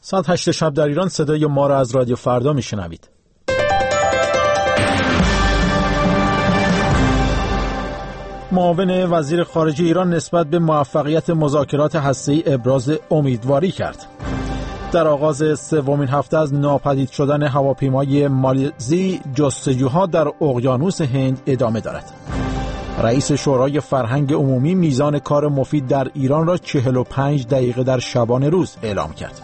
ساعت 8 شب در ایران صدای ما را از رادیو فردا میشنوید. معاون وزیر خارجه ایران نسبت به موفقیت مذاکرات هسته‌ای ابراز امیدواری کرد. در آغاز سومین هفته از ناپدید شدن هواپیمای مالزی، جستجوها در اقیانوس هند ادامه دارد. رئیس شورای فرهنگ عمومی میزان کار مفید در ایران را 45 دقیقه در شبانه روز اعلام کرد.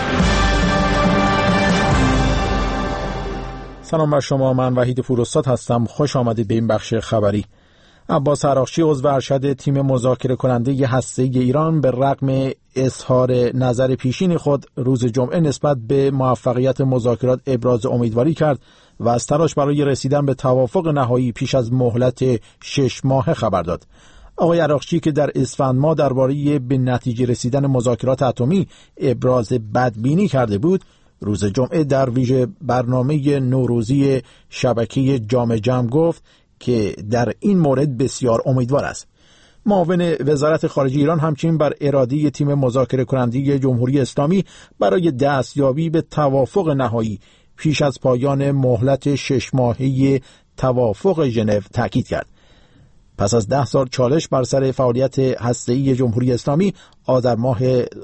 سلام بر شما، من وحید پوراستاد هستم. خوش آمدید به این بخش خبری. عباس عراقچی عضو ارشد تیم مذاکره کننده هسته‌ای ایران به رغم اظهار نظر پیشین خود روز جمعه نسبت به موفقیت مذاکرات ابراز امیدواری کرد و از تلاش برای رسیدن به توافق نهایی پیش از مهلت 6 ماه خبر داد. آقای عراقچی که در اسفند ماه درباره به نتیجه رسیدن مذاکرات اتمی ابراز بدبینی کرده بود، روز جمعه در ویژه برنامه نوروزی شبکه جام جم گفت که در این مورد بسیار امیدوار است. معاون وزارت خارجه ایران همچنین بر اراده تیم مذاکره کننده جمهوری اسلامی برای دستیابی به توافق نهایی پیش از پایان مهلت 6 ماهه توافق ژنو تاکید کرد. پس از 10 سال چالش بر سر فعالیت هسته‌ای جمهوری اسلامی، آذر ماه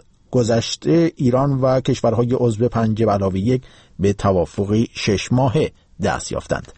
گذشته ایران و کشورهای عضو 5+1 به توافقی 6 ماهه دست یافتند.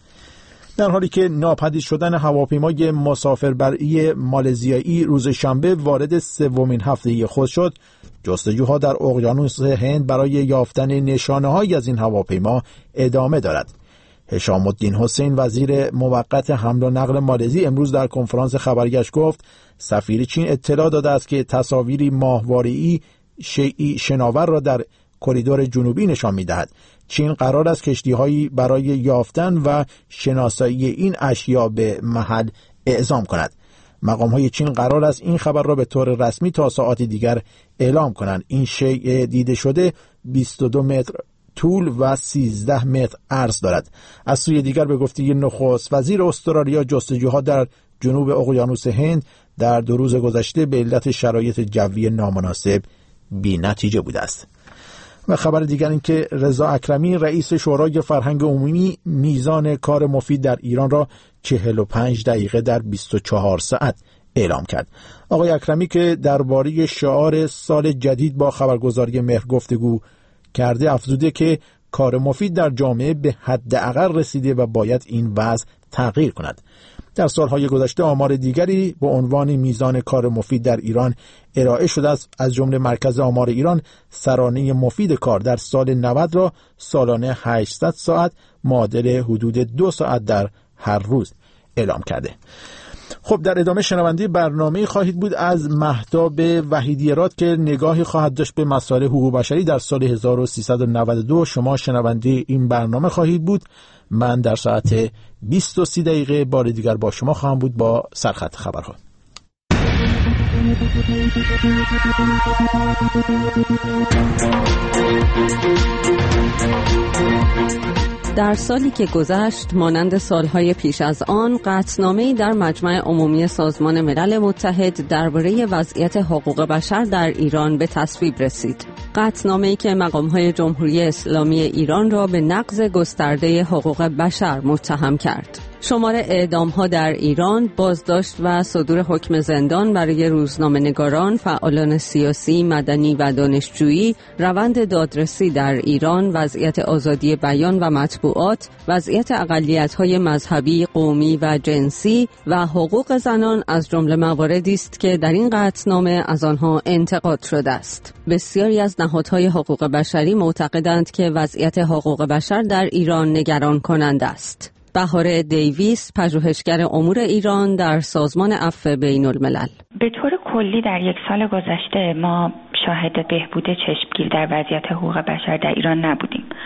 در حالی که ناپدید شدن هواپیمای مسافربری مالزیایی روز شنبه وارد سومین هفته خود شد، جستجوها در اقیانوس هند برای یافتن نشانه‌هایی از این هواپیما ادامه دارد. هشام الدین حسین وزیر موقت حمل و نقل مالزی امروز در کنفرانس خبریش گفت سفیر چین اطلاع داده است که تصاویری ماهواره‌ای شیئی شناور را در کریدور جنوبی نشان می‌دهد. چین قرار است کشتی‌هایی برای یافتن و شناسایی این اشیا به محل اعزام کند. مقام‌های چین قرار است این خبر را به طور رسمی تا ساعات دیگر اعلام کنند. این شیء دیده شده 22 متر طول و 13 متر عرض دارد. از سوی دیگر به گفته نخست وزیر استرالیا، جستجوها در جنوب اقیانوس هند در 2 روز گذشته به علت شرایط جوی نامناسب بی‌نتیجه بوده است. و خبر دیگر این که رضا اکرمی رئیس شورای فرهنگ عمومی میزان کار مفید در ایران را 45 دقیقه در 24 ساعت اعلام کرد. آقای اکرمی که درباره شعار سال جدید با خبرگزاری مهر گفتگو کرده افزوده که کار مفید در جامعه به حداقل رسیده و باید این وضع تغییر کند. در سالهای گذشته آمار دیگری به عنوان میزان کار مفید در ایران ارائه شده است. از جمله مرکز آمار ایران سرانه مفید کار در سال 90 را سالانه 800 ساعت معادل حدود 2 ساعت در هر روز اعلام کرده. خب در ادامه شنونده برنامه خواهید بود از مهتاب وحیدی‌راد که نگاهی خواهد داشت به مسائل حقوق بشری در سال 1392. شما شنونده این برنامه خواهید بود. من در ساعت 20:30 دقیقه بار دیگر با شما خواهم بود با سرخط خبرها. در سالی که گذشت مانند سالهای پیش از آن، قطعنامه‌ای در مجمع عمومی سازمان ملل متحد درباره وضعیت حقوق بشر در ایران به تصویب رسید. قطعنامه‌ای که مقام‌های جمهوری اسلامی ایران را به نقض گسترده حقوق بشر متهم کرد. شمار اعدام‌ها در ایران، بازداشت و صدور حکم زندان برای روزنامه‌نگاران، فعالان سیاسی، مدنی و دانشجویی، روند دادرسی در ایران، وضعیت آزادی بیان و مطبوعات، وضعیت اقلیت‌های مذهبی، قومی و جنسی و حقوق زنان از جمله مواردی است که در این قطعنامه از آنها انتقاد شده است. بسیاری از نهادهای حقوق بشری معتقدند که وضعیت حقوق بشر در ایران نگران کننده است. بهار دیویس، پژوهشگر امور ایران در سازمان عفو بین الملل: به طور کلی در 1 سال گذشته ما شاهد بهبود چشمگیر در وضعیت حقوق بشر در ایران نبودیم.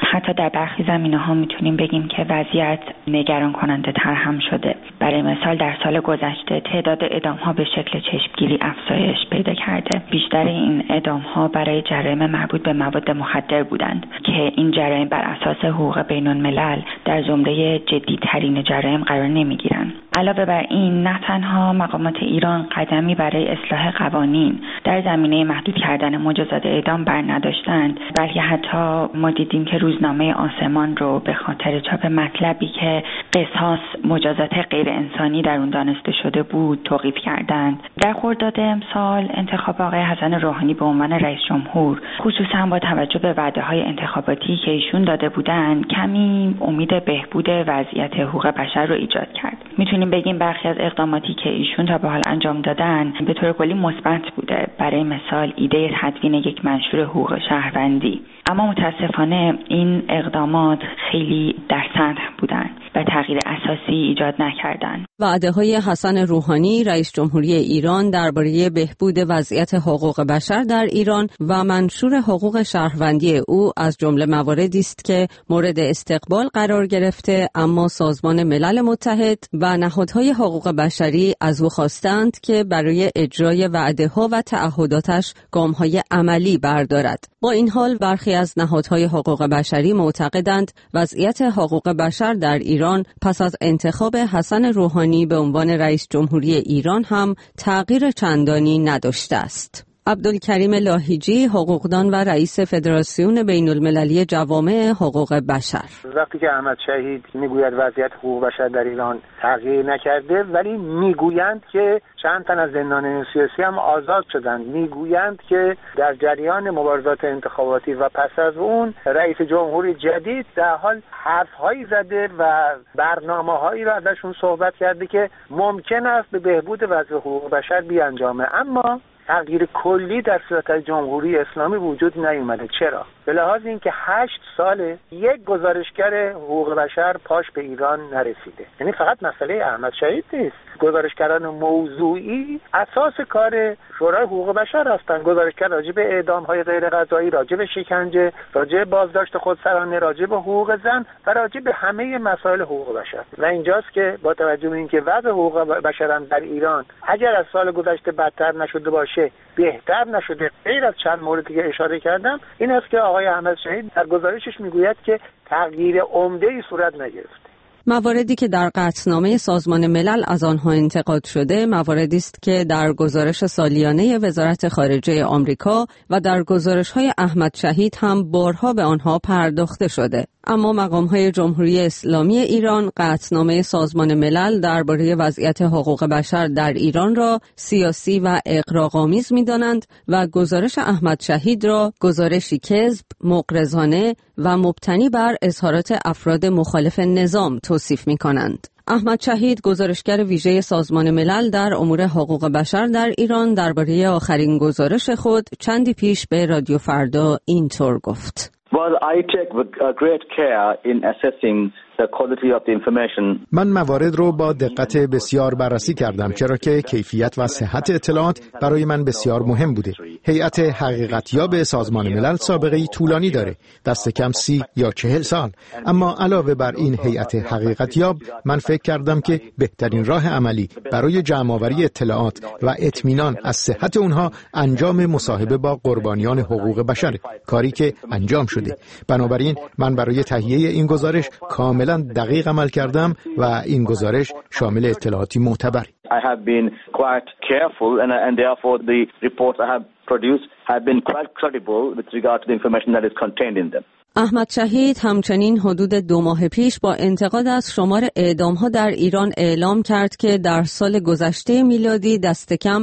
حتی در برخی زمینه‌ها میتونیم بگیم که وضعیت نگران کننده تر هم شده. برای مثال در سال گذشته تعداد اعدام‌ها به شکل چشمگیری افزایش پیدا کرده. بیشتر این اعدام‌ها برای جرایم مربوط به مواد مخدر بودند که این جرایم بر اساس حقوق بین‌الملل در زمره جدی‌ترین جرایم قرار نمی‌گیرند. علاوه بر این، نه تنها مقامات ایران قدمی برای اصلاح قوانین در زمینه محدود کردن مجازات اعدام بر نداشتند، بلکه حتی ما دیدیم که روزنامه آسمان رو به خاطر چاپ مطلبی که قصاص مجازات غیر انسانی در اون دانسته شده بود توقیف کردند. در خرداد امسال انتخاب آقای حسن روحانی به عنوان رئیس جمهور، خصوصا با توجه به وعده‌های انتخاباتی که ایشون داده بودند، کمی امید بهبود وضعیت حقوق بشر رو ایجاد کرد. میتونیم بگیم برخی از اقداماتی که ایشون تا به حال انجام دادن به طور کلی مثبت بوده. برای مثال ایده تدوین یک منشور حقوق شهروندی. اما متاسفانه این اقدامات خیلی در سطح بودن و تغییر اساسی ایجاد نکردن. وعده‌های حسن روحانی رئیس جمهوری ایران درباره بهبود وضعیت حقوق بشر در ایران و منشور حقوق شهروندی او از جمله مواردی است که مورد استقبال قرار گرفته، اما سازمان ملل متحد و نهادهای حقوق بشری از او خواستند که برای اجرای وعده‌ها و تعهداتش گام‌های عملی بردارد. با این حال برخی از نهادهای حقوق بشری معتقدند وضعیت حقوق بشر در ایران پس از انتخاب حسن روحانی به عنوان رئیس جمهوری ایران هم تغییر چندانی نداشته است. عبدالکریم لاهیجی، حقوقدان و رئیس فدراسیون بین المللی جوامع حقوق بشر: وقتی که احمد شهید میگوید وضعیت حقوق بشر در ایران تغییر نکرده، ولی میگویند که چند تن از زندانیان سیاسی هم آزاد شدند، میگویند که در جریان مبارزات انتخاباتی و پس از اون رئیس جمهوری جدید در حال حرف‌هایی زده و برنامه‌هایی را ازشون صحبت کرده که ممکن است به بهبود وضع حقوق بشر بیانجامه، اما تغییر کلی در سیاست جمهوری اسلامی وجود نیومده. چرا؟ به لحاظ اینکه 8 سال یک گزارشگر حقوق بشر پاش به ایران نرسیده. یعنی فقط مسئله احمد شهید نیست. گزارشگران موضوعی اساس کار شورای حقوق بشر هستند. گزارشگر راجع به اعدام‌های غیر قضایی، راجع به شکنجه، راجع به بازداشت خودسرانه، راجع به حقوق زن و راجع به همه مسائل حقوق بشر. و اینجاست که با توجه به اینکه وضع حقوق بشر در ایران اگر از سال گذشته بدتر نشده باشه، بهتر نشده، غیر از چند موردی که اشاره کردم، این است که آقای احمد شهید در گزارشش میگوید که تغییر عمده‌ای صورت نگرفته. مواردی که در قطعنامه سازمان ملل از آنها انتقاد شده مواردی است که در گزارش سالیانه وزارت خارجه آمریکا و در گزارش‌های احمد شهید هم بارها به آنها پرداخته شده. اما مقام‌های جمهوری اسلامی ایران قطعنامه سازمان ملل درباره وضعیت حقوق بشر در ایران را سیاسی و اغراق‌آمیز می‌دانند و گزارش احمد شهید را گزارشی کذب، مغرضانه و مبتنی بر اظهارات افراد مخالف نظام توصیف می‌کنند. احمد شهید، گزارشگر ویژه سازمان ملل در امور حقوق بشر در ایران، درباره آخرین گزارش خود چندی پیش به رادیو فردا اینطور گفت: Well, I take great care in assessing the quality of the information. من موارد رو با دقت بسیار بررسی کردم، چرا که کیفیت و صحت اطلاعات برای من بسیار مهم بوده. هیئت حقیقتیاب سازمان ملل سابقه‌ای طولانی داره، دست کم 30 یا 40 سال. اما علاوه بر این هیئت حقیقتیاب، من فکر کردم که بهترین راه عملی برای جمع‌آوری اطلاعات و اطمینان از صحت اونها انجام مصاحبه با قربانیان حقوق بشر، کاری که انجام شده. بنابراین من برای تهیه این گزارش کاملا دقیق عمل کردم و این گزارش شامل اطلاعاتی معتبر. I have been quite careful and therefore the reports I have produced have been quite credible with regard to the information that is contained in them. احمد شهید همچنین حدود 2 ماه پیش با انتقاد از شمار اعدام‌ها در ایران اعلام کرد که در سال گذشته میلادی دست کم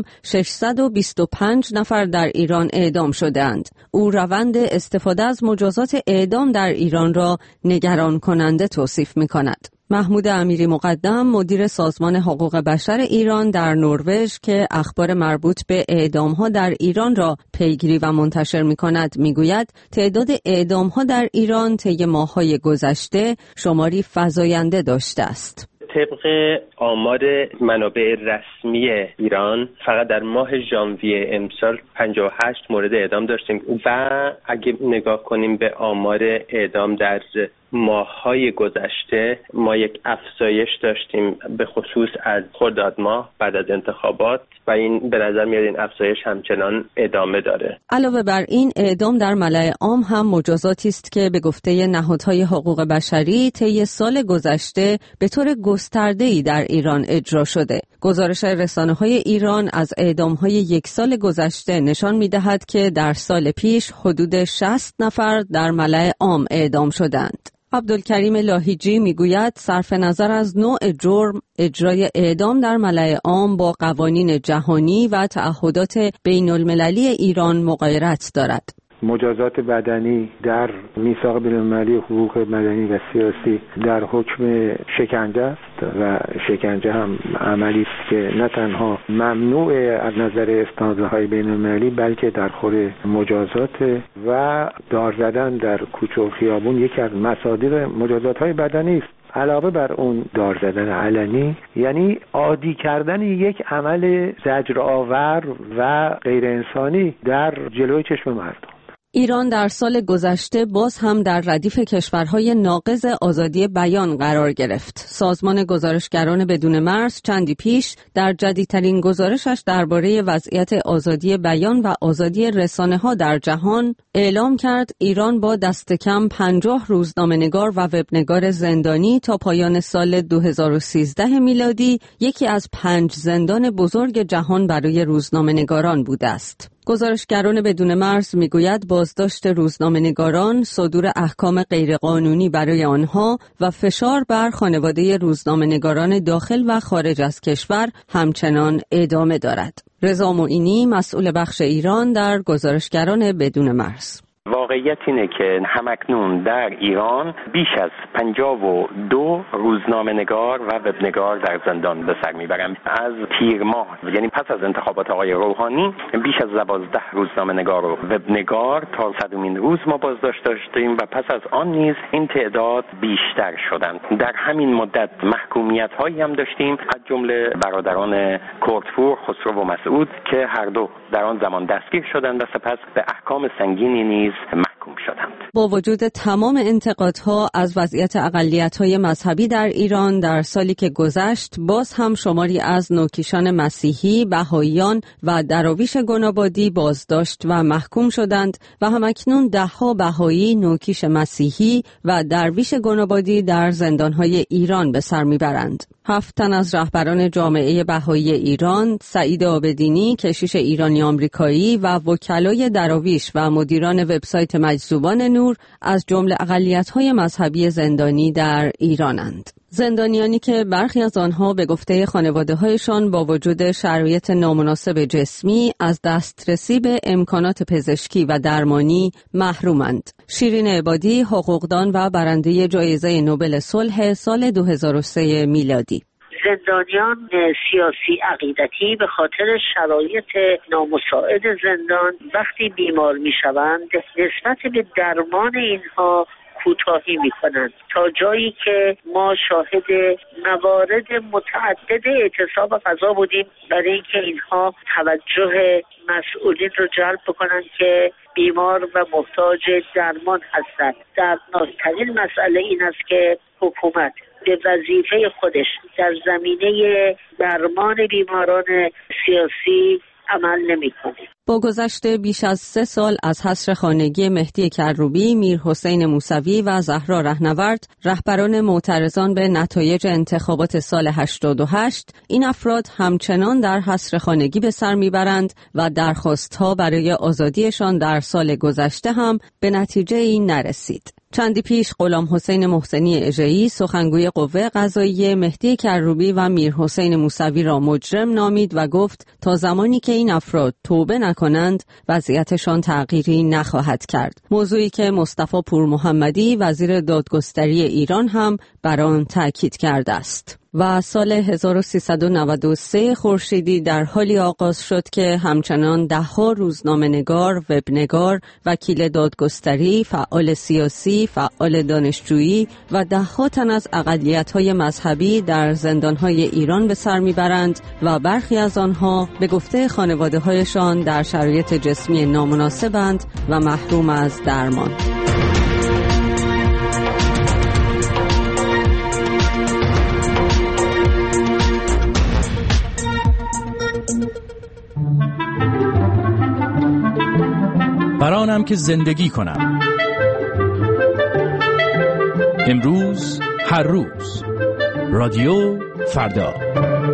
625 نفر در ایران اعدام شدند. او روند استفاده از مجازات اعدام در ایران را نگران کننده توصیف می‌کند. محمود امیری مقدم، مدیر سازمان حقوق بشر ایران در نروژ که اخبار مربوط به اعدام‌ها در ایران را پیگیری و منتشر می‌کند، می‌گوید تعداد اعدام‌ها در ایران طی ماه‌های گذشته شماری فزاینده داشته است. طبق آمار منابع رسمی ایران فقط در ماه ژانویه امسال 58 مورد اعدام داشتیم و اگه نگاه کنیم به آمار اعدام در ماه‌های گذشته ما یک افزایش داشتیم، به خصوص از خرداد ماه بعد از انتخابات، و این به نظر میاد این افزایش همچنان ادامه داره. علاوه بر این، اعدام در ملأ عام هم مجازاتی است که به گفته نهادهای حقوق بشری طی سال گذشته به طور گسترده‌ای در ایران اجرا شده. گزارش رسانه‌های ایران از اعدام‌های یک سال گذشته نشان می‌دهد که در سال پیش حدود 60 نفر در ملأ عام اعدام شدند. عبدالکریم لاهیجی میگوید صرف نظر از نوع جرم، اجرای اعدام در ملأ عام با قوانین جهانی و تعهدات بین المللی ایران مغایرت دارد. مجازات بدنی در میثاق بین‌المللی حقوق مدنی و سیاسی در حکم شکنجه است و شکنجه هم عملی است که نه تنها ممنوع از نظر استانداردهای بین‌المللی بلکه در خور مجازات، و دار زدن در کوچه و خیابون یکی از مصادیق مجازات‌های بدنی است. علاوه بر اون دار زدن علنی یعنی عادی کردن یک عمل زجرآور و غیر انسانی در جلوی چشم مردم. ایران در سال گذشته باز هم در ردیف کشورهای ناقض آزادی بیان قرار گرفت. سازمان گزارشگران بدون مرز چندی پیش در جدیدترین گزارشش درباره وضعیت آزادی بیان و آزادی رسانه‌ها در جهان اعلام کرد ایران با دست کم 50 روزنامه‌نگار و وبنگار زندانی تا پایان سال 2013 میلادی یکی از 5 زندان بزرگ جهان برای روزنامه‌نگاران بوده است. گزارشگران بدون مرز میگوید بازداشت روزنامه‌نگاران، صدور احکام غیرقانونی برای آنها و فشار بر خانواده روزنامه‌نگاران داخل و خارج از کشور همچنان ادامه دارد. رضا معینی، مسئول بخش ایران در گزارشگران بدون مرز: واقعیت اینه که همکنون در ایران بیش از 52 روزنامه‌نگار و وبنگار در زندان به سر میبرند. از تیر ماه، یعنی پس از انتخابات آقای روحانی، بیش از 12 روزنامه‌نگار و وبنگار تا 100مین روز ما بازداشت داشتیم و پس از آن نیز این تعداد بیشتر شدند. در همین مدت محکومیت‌هایی هم داشتیم، از جمله برادران کردپور، خسرو و مسعود که هر دو در آن زمان دستگیر شدند و سپس به احکام سنگینی نیز محکوم شدند. با وجود تمام انتقادها از وضعیت اقلیت‌های مذهبی در ایران، در سالی که گذشت باز هم شماری از نوکیشان مسیحی، بهائیان و دراویش گنابادی بازداشت و محکوم شدند و همکنون ده‌ها بهایی، نوکیش مسیحی و درویش گنابادی در زندان‌های ایران به سر میبرند. 7 تن از رهبران جامعه بهایی ایران، سعید عابدینی، کشیش ایرانی آمریکایی و وکلای دراویش و مدیران وبسایت مجذوبان نور از جمله اقلیت‌های مذهبی زندانی در ایرانند. زندانیانی که برخی از آنها به گفته خانواده‌هایشان با وجود شرایط نامناسب جسمی از دسترسی به امکانات پزشکی و درمانی محرومند. شیرین عبادی، حقوقدان و برنده جایزه نوبل صلح سال 2003 میلادی: زندانیان سیاسی عقیدتی به خاطر شرایط نامساعد زندان وقتی بیمار میشوند نسبت به درمان اینها کوتاهی میکنند، تا جایی که ما شاهد موارد متعدد اعتصاب غذا بودیم برای اینکه اینها توجه مسئولین رو جلب بکنند که بیمار و محتاج درمان هستند. دردناکترین مسئله این است که حکومت به وظیفه خودش در زمینه درمان بیماران سیاسی عمل نمی‌کنه. با گذشت بیش از 3 سال از حصر خانگی مهدی کروبی، میرحسین موسوی و زهرا رهنورد، رهبران معترضان به نتایج انتخابات سال 88، این افراد همچنان در حصر خانگی به سر میبرند و درخواست‌ها برای آزادیشان در سال گذشته هم به نتیجه‌ای نرسید. چندی پیش غلام حسین محسنی اژه‌ای، سخنگوی قوه قضاییه، مهدی کروبی و میرحسین موسوی را مجرم نامید و گفت تا زمانی که این افراد توبه نکنند وضعیتشان تغییری نخواهد کرد. موضوعی که مصطفی پورمحمدی، وزیر دادگستری ایران، هم بر آن تاکید کرده است. و سال 1393 خورشیدی در حالی آغاز شد که همچنان ده‌ها روزنامه‌نگار، وبنگار، وکیل دادگستری، فعال سیاسی، فعال دانشجویی و ده‌ها تن از اقلیت‌های مذهبی در زندان‌های ایران به سر می‌برند و برخی از آنها به گفته خانواده‌هایشان در شرایط جسمی نامناسبند و محروم از درمان. برانم که زندگی کنم. امروز، هر روز. رادیو فردا.